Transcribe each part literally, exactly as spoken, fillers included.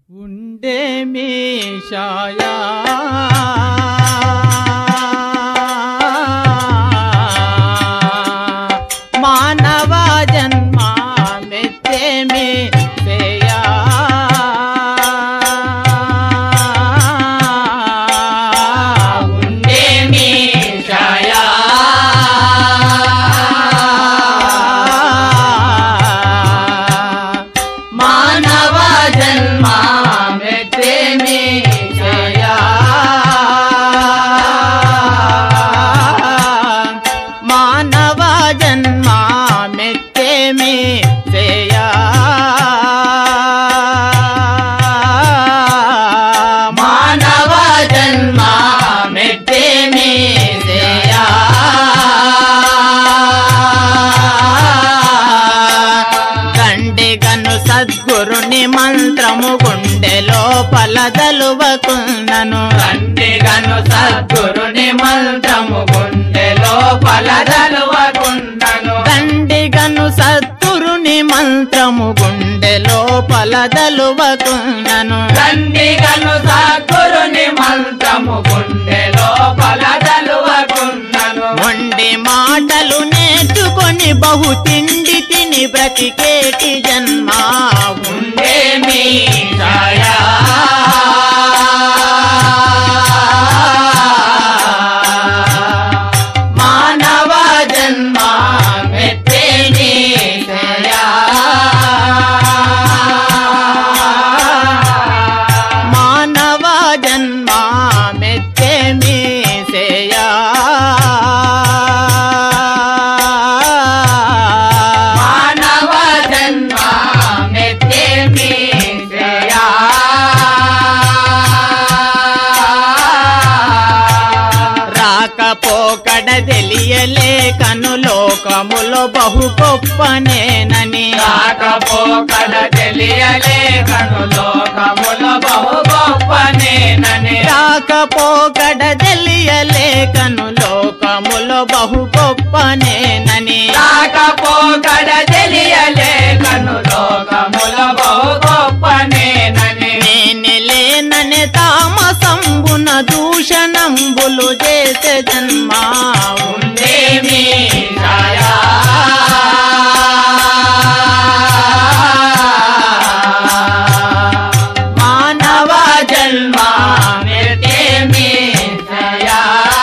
ఉండేమి ఛాయా మానవ జన్మ మెచ్చేమి సేయా ఉండేమి ఛాయా మానవ జన్మ మెచ్చేమి ఛాయా మానవ జన్మ మెచ్చేమి సేయా మానవ జన్మ మెచ్చేమి ఛాయా దండిగను సద్గురుని మంత్రము గుండెలో పలదలువకున్నను దండిగను సద్గురుని మంత్రము గుండెలో పలదలువకుండను దండిగను సద్గురుని మంత్రము గుండెలో పలదలువకున్నను దండిగను సద్గురుని మంత్రము గుండెలో పలదలువకుండను మొండి మాటలు నేర్చుకొని బహు తిండి తిని బ్రతికేటి జన్మ ఉండేమి ఛాయా మానవ జన్మ మెచ్చేమి ఛాయా మానవ జన్మ మెచ్చేమి సేయా మానవ జన్మ మెచ్చేమి ఛాయా రాకపోకడ తెలియలే కను లోకములో బహు గొప్పనేనని రాకపోకడ తెలియలే కను లోకములో బహు గొప్పనేనని రాకపోకడ తెలియలే కను లోకములో బహు గొప్పనేనని రాకపోకడ తెలియలే కను లోకములో బహు గొప్పనేనని నేనెలేనని తామసంబున దూషణంబులు చేసే జన్మ ఉండేమి ఛాయా మానవ జన్మ మెచ్చేమి ఛాయా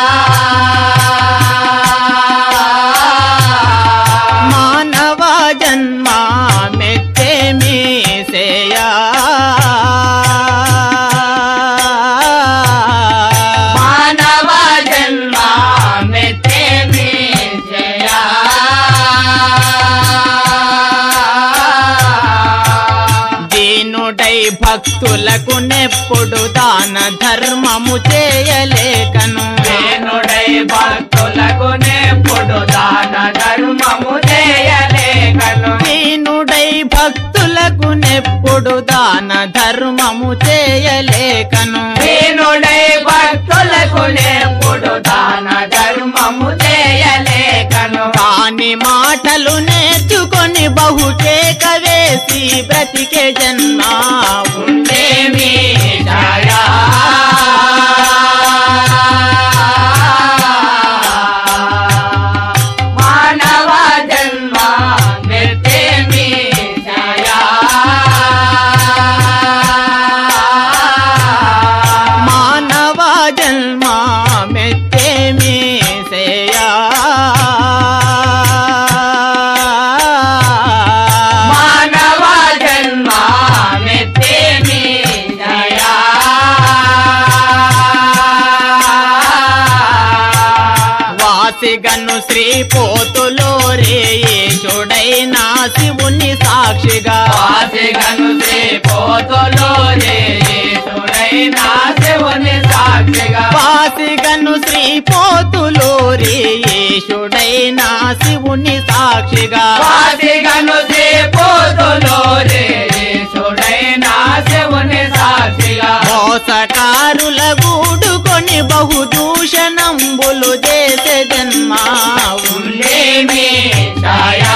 మానవ జన్మ మెచ్చేమి సేయా మానవ జన్మ మెచ్చేమి ఛాయా దీనుడై భక్తులకు నెప్పుడు దాన ధర్మము చేయలేకను వేణుడై భక్తులకు నెప్పుడు దాన ధర్మము చేయలేకను దీనుడై భక్తులకు నెప్పుడు దాన ధర్మము చేయలేకను వేణుడై భక్తులకు నెప్పుడు దాన ధర్మము చేయలేకను కాని మాటలు నేర్చుకొని బహు కేక వేసి బ్రతికే జన్మ ఉండేమి ఛాయా మానవ జన్మ మెచ్చేమి ఛాయా మానవ జన్మ మెచ్చేమి సేయా మానవ జన్మ మెచ్చేమి ఛాయా వాసిగను శ్రీ పోతులోరే చూడైనా శివుని సాక్షిగా వాసిగను శ్రీ పోతులో రే యేసుడైనా శివుని సాక్షిగా వాసిగను శ్రీ పోతులోరే చూడైనా శివుని సాక్షిగా వాసిగను శ్రీ పోతులో రే యేసుడైనా శివుని సాక్షిగా మోసకారుల గూడుకొని బహు దూషణంబులు చేసే జన్మ ఉండేమి ఛాయా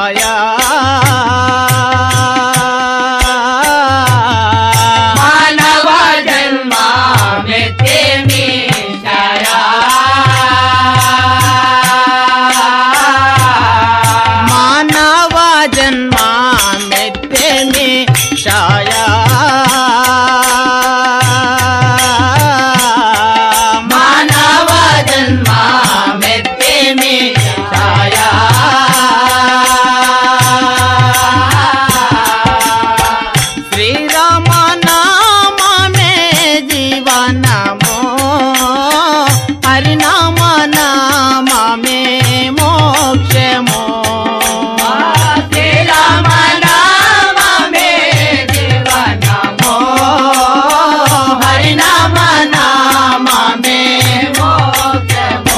ఛాయా మానవ జన్మ మెత్తేమి ఛాయా మానవ జన్మ మెత్తేమి ఛాయా మానవ జన్మ మెత్తేమి ఛాయా శ్రీరామ నామమే జీవనమో హరినామ నామమే మోక్షమో శ్రీరామ నామమే జీవనమో హరినామ నామమే మోక్షమో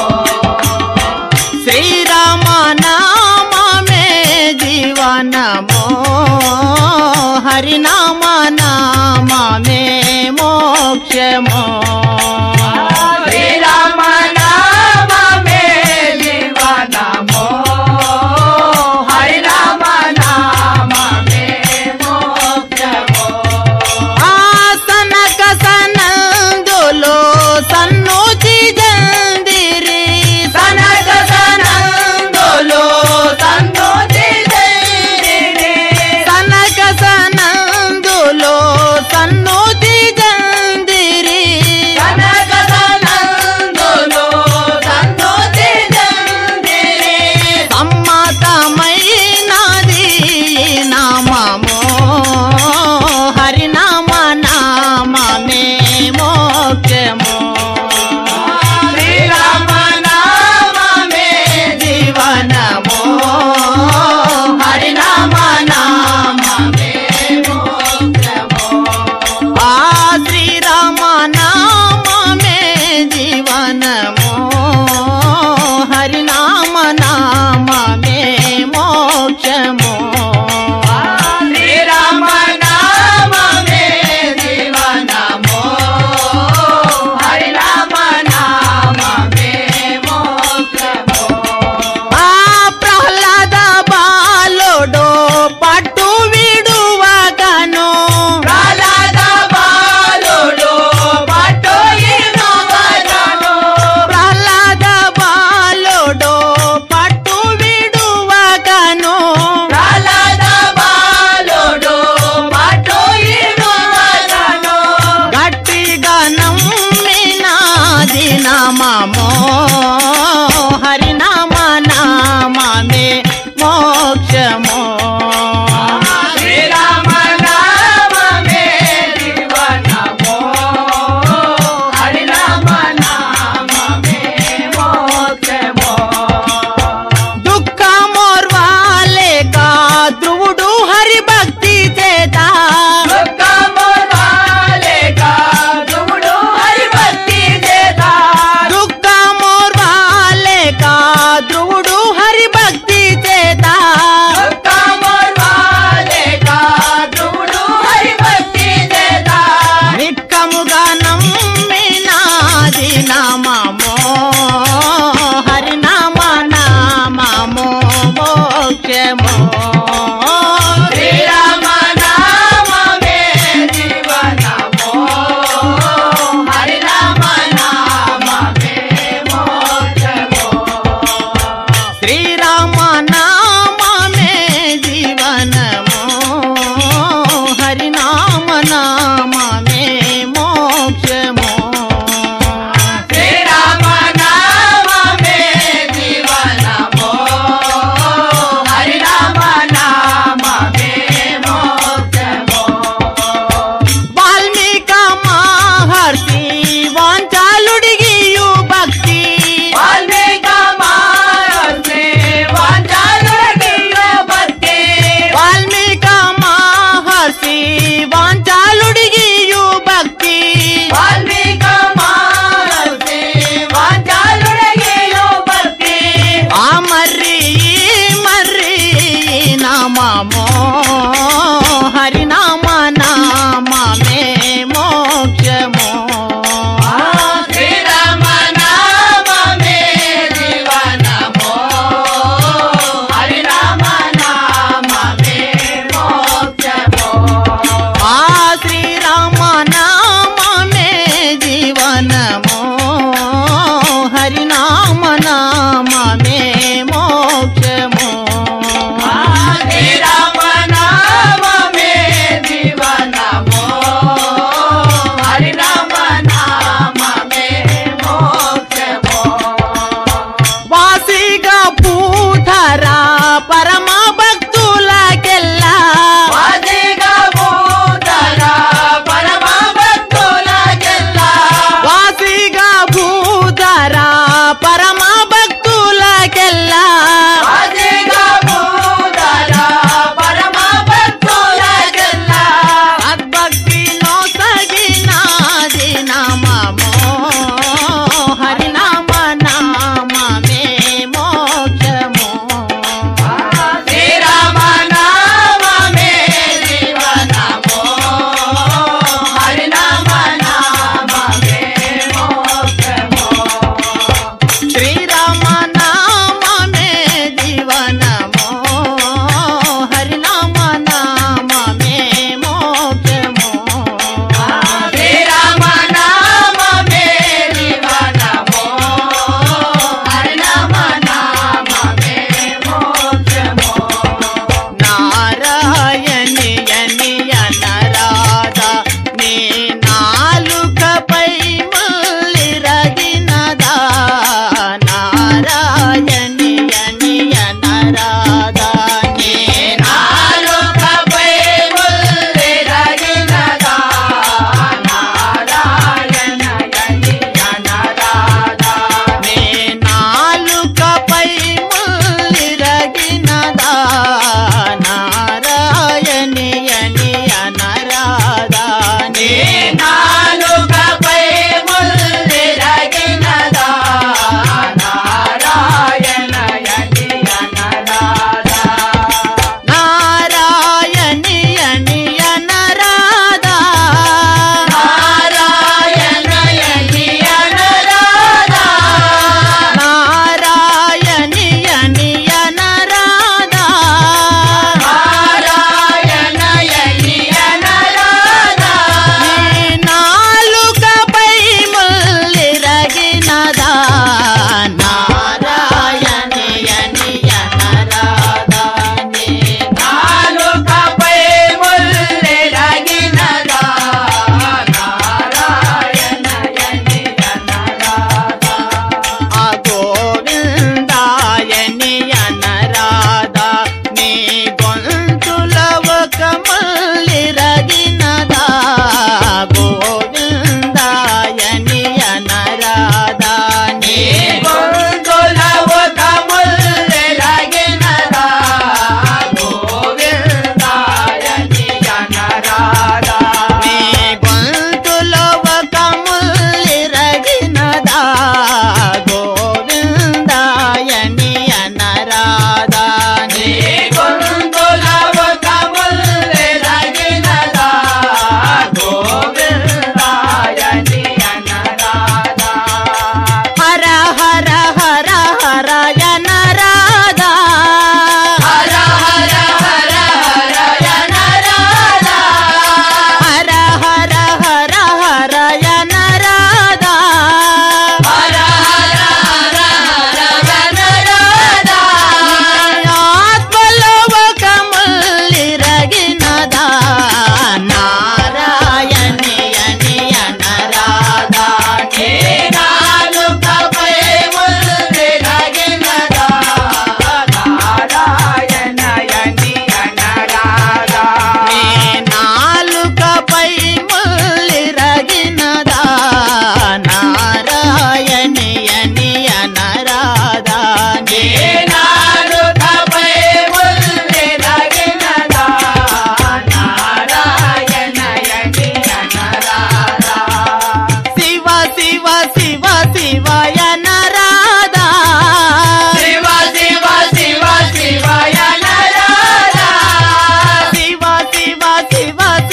శ్రీరామ నామమే జీవనమో హరినామ నామమే మోక్షమో శ్రీరామ నామమే జీవనమో హరినామ నామమే మోక్షమో ఆసనక సనందులో సన్నోచి జందిరి సనక సనందులో సన్నోచి జందిరి సనక సనందులో సన్నోచి జందిరి సనక సనందులో సన్నోచి జందిరి సమ్మతమైనది నామమో హరినామ నామమే మోక్షమో శ్రీరామ నామమే జీవనమో హరినామ నామమే మోక్షమో ఆ శ్రీరామ నామమే జీవనమో హరినామ నామమే మోక్షమో శ్రీరామ నామమే జీవనమో హరినామ నామమే మోక్షమో ఆ ప్రహ్లాద బాలుడో పట్టు విడువగను ప్రహ్లాద బాలుడు పట్టు ఇడువగను ప్రహ్లాద బాలుడో పట్టు విడువగను ప్రహ్లాద బాలుడు పట్టు ఇడువగను గట్టిగా నమ్మినాది నామమో హరినామ నామమే మోక్షమో శ్రీరామ నామమే జీవనమో హరినామ నామమే మోక్షమో దుఃఖమోర్వాలేక ధ్రువుడు హరి భక్తి చేత దుఃఖమోర్వాలేక ధ్రువుడు హరిభక్తి చేత దుఃఖమోర్వాలేక ధ్రువుడు హరి భక్తి చేత దుఃఖమోర్వాలేక ధ్రువుడు హరిభక్తి చేత నిక్కముగా నమ్మినాది నామమో హరినామ నామమో మోక్షమో శ్రీరామ నామమే జీవనమో హరినామ నామమే మోక్షమో శ్రీరామ నామమే జీవనమో హరినామ నామమే మోక్షమో శ్రీరామ నామమే జీవనమో హరినామ నామమే మోక్షమో వాల్మీక మహర్షి వాంఛాలుడిగియు భక్తి వాల్మీక మహర్షి వాంఛాలుడిగియు భక్తి వాల్మీక మహర్షి వాంఛాలుడిగియు భక్తి వాల్మీక మహర్షి వాంఛాలుడిగియు భక్తి ఆ మర్రి ఈ మర్రి నామమో హరినామ నామమే మోక్షమో శ్రీరామ నామమే జీవనమో హరినామ నామమే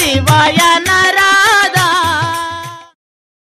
శివాయ నర